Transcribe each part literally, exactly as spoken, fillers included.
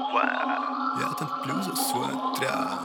Я топлю за свой отряд.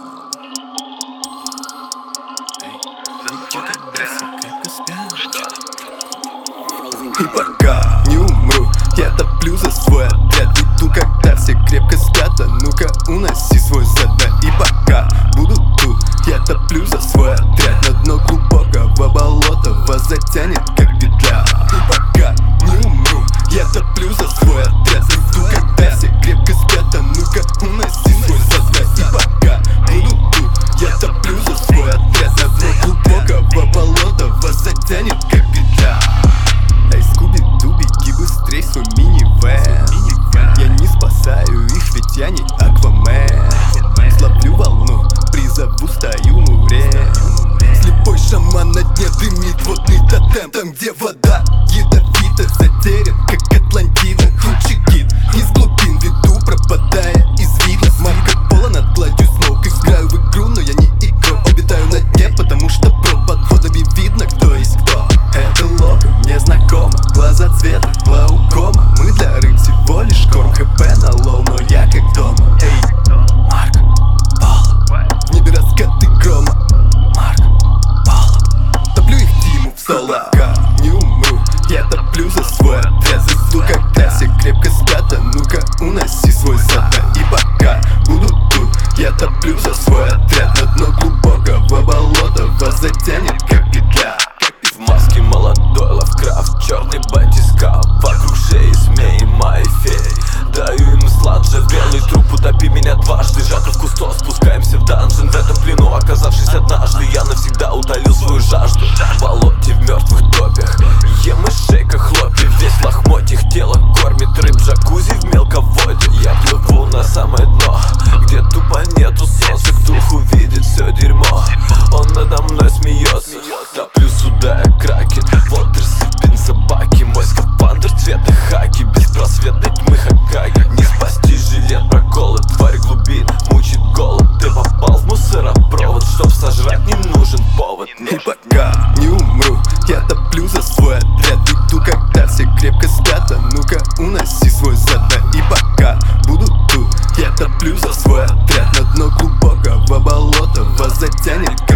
И пока не умру, я топлю за свой отряд. Иду, когда все крепко спят, а ну-ка уноси свой зад. И пока буду тут, я топлю за свой отряд. На дно глубокого болота вас затянет, как петля. И пока не умру, я топлю за свой отряд. Иду, когда все крепко спят, а ну-ка уноси свой зад. И пока буду тут, я топлю за свой отряд. На дно глубокого болота вас затянет, как петля. Эй, Скуби-Ду, беги быстрей свой мини-вэн. Я не спасаю их, ведь я не Аквамен. Словлю волну, призову стаю муре. Слепой шаман на дне дымит водный тотем. Там, где вода ядовита, затерян, как Атлантида. Худший гид из глубин веду, пропадая из вида. Марко Поло над гладью смоук. Играю в игру, но я не игрок. Обитаю на дне, потому что под водами видно, кто есть кто. Это лого мне знакомо, глаза цвета глаукома. Мы для рыб всего лишь корм, хп на лоу, но я как дома. Эй, Марко Поло, в небе раскаты грома. Марко Поло, топлю их Диму в соло. Пока не умру, я топлю за свой отряд. Иду, когда все крепко спят, а ну-ка уноси свой зад. И пока буду тут, я топлю за свой отряд. На дно глубокого болота вас затянет, как петля. В маске молодой Лавкрафт, черный батискаф. Вокруг шеи змеи, мои феи. Даю им сладже, белый труп, утопи меня дважды. Жаков Кусто, спускаемся в данжен. В этом плену, оказавшись однажды, я навсегда утолил свою жажду. В болоте, в мертвых топях ем мышей, как хлопья. Весь в лохмотьях, тело кормит рыб, джакузи в мелководье. Я плыву на самое дно, где тупо нету солнца. Дух увидит все дерьмо, он надо мной смеется. Топлю сюда я кракен, водоросли, бензобаки. Мой скафандр цвета хаки, беспросветной тьмы Хокаге. Не спасти жилет, проколы, тварь глубин мучит голод. Ты попал в мусоропровод, чтоб сожрать не нужен повод. И пока не умру, я топлю за свой отряд. Иду, когда все крепко спят, а ну-ка уноси свой зад. И пока буду тут, я топлю за свой отряд. На дно глубокого болота вас затянет,